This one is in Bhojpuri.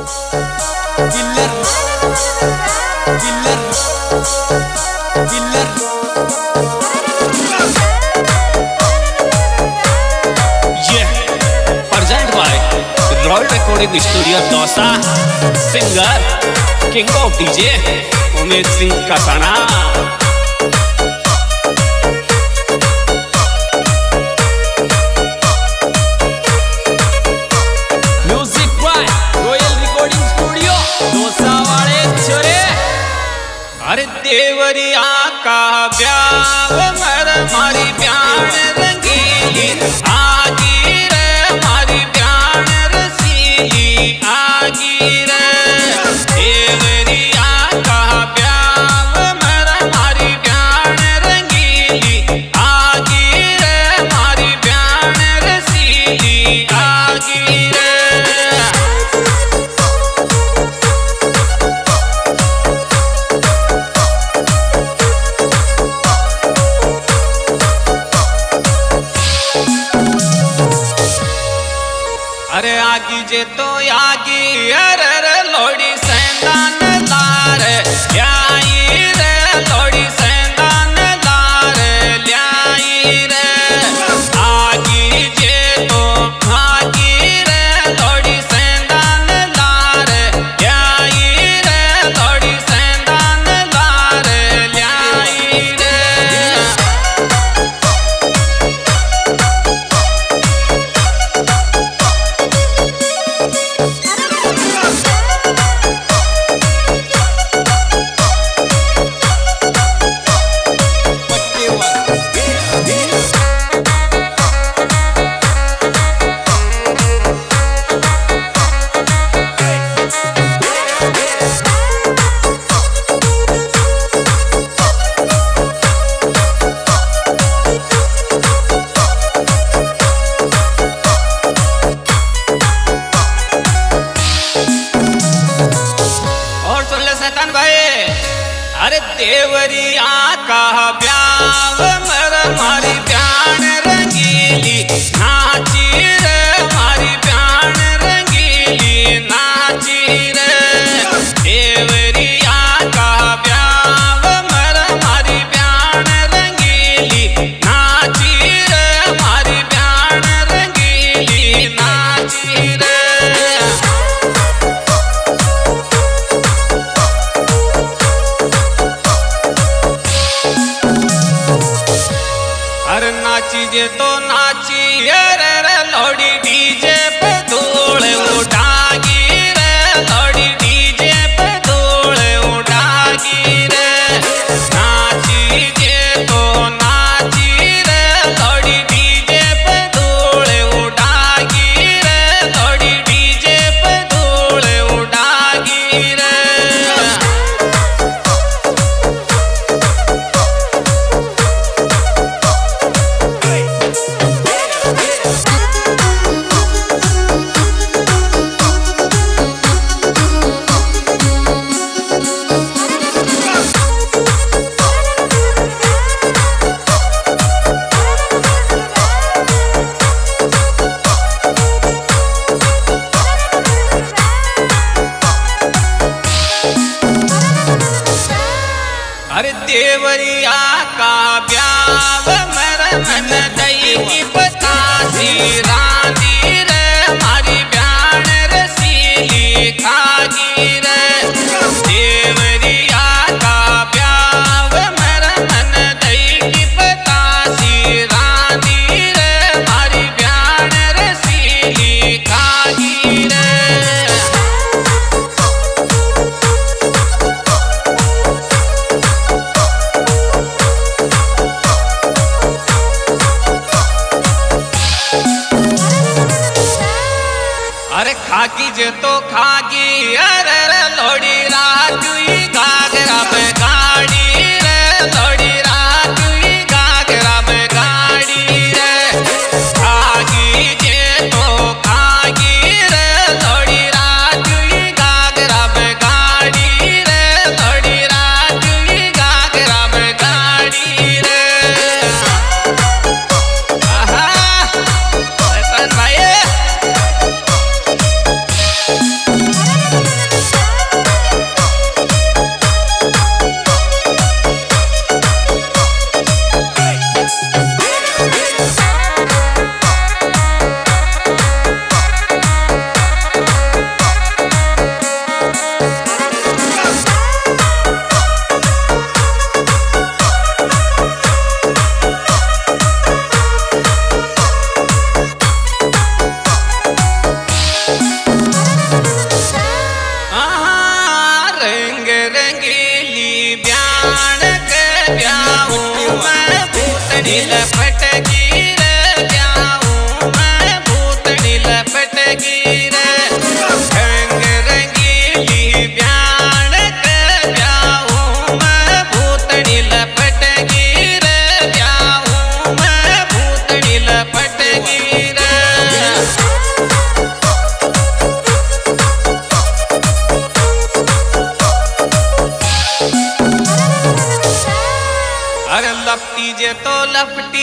किलर किलर किलर ये present by royal recording studio Dausa. Singer king of DJ Umed Singh Kasana. अरे देवरिया का ब्याह मर मारी प्याण रंगीली आगी रे मारी प्याण रसीली आगी रे। देवरिया का ब्याह मर मारी प्याण रंगीली आगी रे मारी प्याण रसीली आगी रे। अरे आगी जे तो आगी अरे लोड़ी सैंदान लार ल्याई रे लोड़ी सैंदान लार ल्याई रे। आगी जे तो आगी रे लोड़ी सैंदान लार ल्याई रे लोड़ी सैंदान लार ल्याई रे। अरे देवरिया का ब्याह मर मारी प्याण रंगीली नाची रे मारी प्याण रंगीली नाची रे। देवरिया का ब्याह मर मारी प्याण रंगीली नाची रे मारी प्याण रंगीली नाची रे। अरे नाची जे तो नाची अरे लोड़ी डीजे पे धूल उठागी रे लोड़ी डीजे पे धूल उठागी रे। नाची जे तो नाची रे लोड़ी डीजे पे धूल उठागी रे लोड़ी डीजे पे धूल उठागी रे। अरे देवरिया का ब्याह मर मन दई की बतासी रानी रे मारी प्याण रसीली खागी रे। देवरिया का ब्याह मर मन दई की बतासी रानी रे मारी प्याण रसीली खागी रे। अरे खागी जे तो खागी अरे लोड़ी राजुई घाघरा में गाड़ी रे लोड़ी राजुई घाघरा में गाड़ी रे। खागी जे तो खागी रे लोड़ी राजुई घाघरा में गाड़ी रे लोड़ी राजुई घाघरा में गाड़ी रे। आहा भाई भूतनी लपटगी रे जाऊं मैं भूतनी लपटगी रे रंग रंगीली ब्यान के जाऊं मैं भूतनी लपटगी रे जाऊं मैं भूतनी लपटगी रे। अरे लपटी जे तो लपटी